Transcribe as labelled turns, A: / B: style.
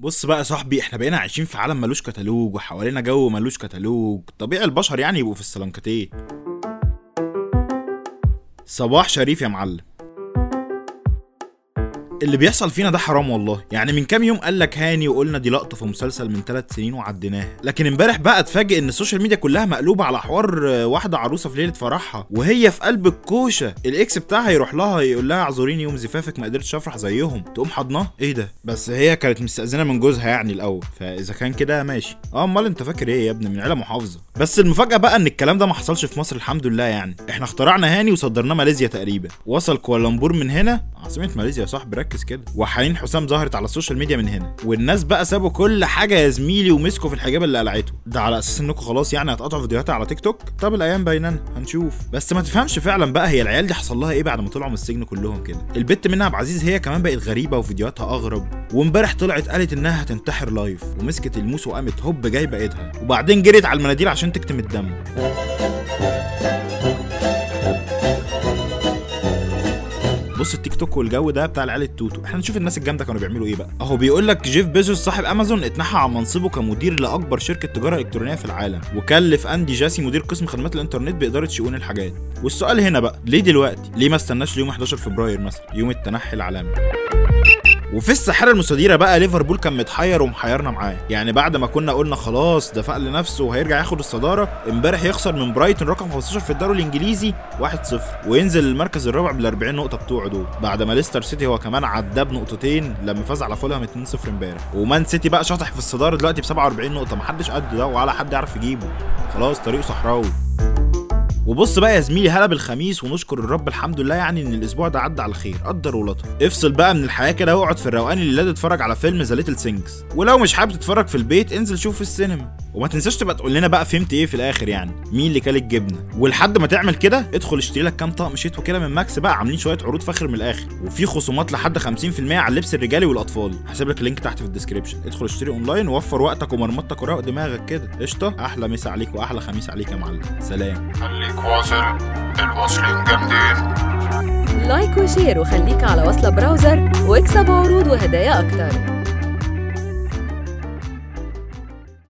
A: بص بقى يا صاحبي، احنا بقينا عايشين في عالم ملوش كتالوج وحوالينا جو ملوش كتالوج. طبيعي البشر يعني يبقوا في السلنكتيه. صباح شريف يا معلم. اللي بيحصل فينا ده حرام والله. يعني من كام يوم قال لك هاني وقلنا دي لقطه في مسلسل من 3 سنين وعديناها، لكن امبارح بقى اتفاجئ ان السوشيال ميديا كلها مقلوبه على حوار واحده عروسه في ليله فرحها وهي في قلب الكوشه، الاكس بتاعها يروح لها يقول لها اعذريني يوم زفافك ما قدرتش افرح زيهم، تقوم حضناه. ايه ده؟ بس هي كانت مستأذنه من جوزها يعني الاول، فاذا كان كده ماشي. امال انت فاكر ايه يا ابني؟ من عيله محافظه. بس المفاجاه بقى ان الكلام ده ما حصلش في مصر الحمد لله. يعني احنا اخترعنا هاني وصدرناه ماليزيا تقريبا، وصل كوالالمبور من هنا، عاصمه ماليزيا يا صاحبي ركز كده، وحنين حسام ظهرت على السوشيال ميديا من هنا، والناس بقى سابوا كل حاجه يا زميلي ومسكوا في الحجاب اللي قلعته ده على اساس انكم خلاص يعني هتقطعوا فيديوهاتها على تيك توك. طب الايام بيننا هنشوف. بس ما تفهمش فعلا بقى هي العيال دي حصل لها ايه بعد ما طلعوا من السجن كلهم كده. البت منها بعزيز هي كمان بقت غريبه وفيديوهاتها اغرب، وامبارح طلعت قالت انها هتنتحر لايف، ومسكت الموس وقامت هوب جايبه ايدها، وبعدين جريت على المناديل عشان تكتم الدم. بص التيك توك والجو ده بتاع العيال التوتو، احنا نشوف الناس الجامده كانوا بيعملوا ايه بقى. اهو بيقول لك جيف بيزوس صاحب امازون اتنحى عن منصبه كمدير لاكبر شركه تجاره الكترونيه في العالم، وكلف اندي جاسي مدير قسم خدمات الانترنت باداره شؤون الحاجات. والسؤال هنا بقى، ليه دلوقتي؟ ليه ما استناش ليوم 11 فبراير مثلا، يوم التنحي العالمي؟ وفي الساحره المستديره بقى ليفربول كان متحير ومحيرنا معاه. يعني بعد ما كنا قلنا خلاص ده فاق لنفسه وهيرجع ياخد الصداره، امبارح يخسر من برايتون رقم 15 في الدوري الانجليزي 1-0، وينزل المركز الرابع بال40 نقطه بتوعه دول، بعد ما ليستر سيتي هو كمان عداه بنقطتين لما فاز على فولهام 2-0 امبارح. ومان سيتي بقى شاطح في الصداره دلوقتي ب47 نقطه، محدش قده ده ولا حد يعرف يجيبه، خلاص طريقه صحراوي. وبص بقى يا زميلي، هلا بالخميس ونشكر الرب الحمد لله يعني ان الاسبوع ده عدى على خير، قدر ولطف. افصل بقى من الحياه كده واقعد في الروقان اللي لا تتفرج على فيلم ذا ليتل سينجز، ولو مش حابب تتفرج في البيت انزل شوف في السينما. وما تنساش تبقى تقول لنا بقى فهمت ايه في الاخر، يعني مين اللي كل الجبنه. ولحد ما تعمل كده ادخل اشتري لك كام طقم شتوي كده من ماكس بقى، عاملين شويه عروض فخر من الاخر، وفي خصومات لحد 50% على اللبس الرجالي والاطفالي. هسيب لك اللينك تحت في الديسكريبشن، ادخل اشتري اونلاين ووفر وقتك ومرمطتك وراق دماغك كده قشطه. احلى مسا عليك واحلى خميس عليك يا معلم، سلام.
B: خليك واصل، الواصلين جامدين.
C: لايك وشير وخليك على وصلة براوزر واكسب عروض وهدايا اكتر.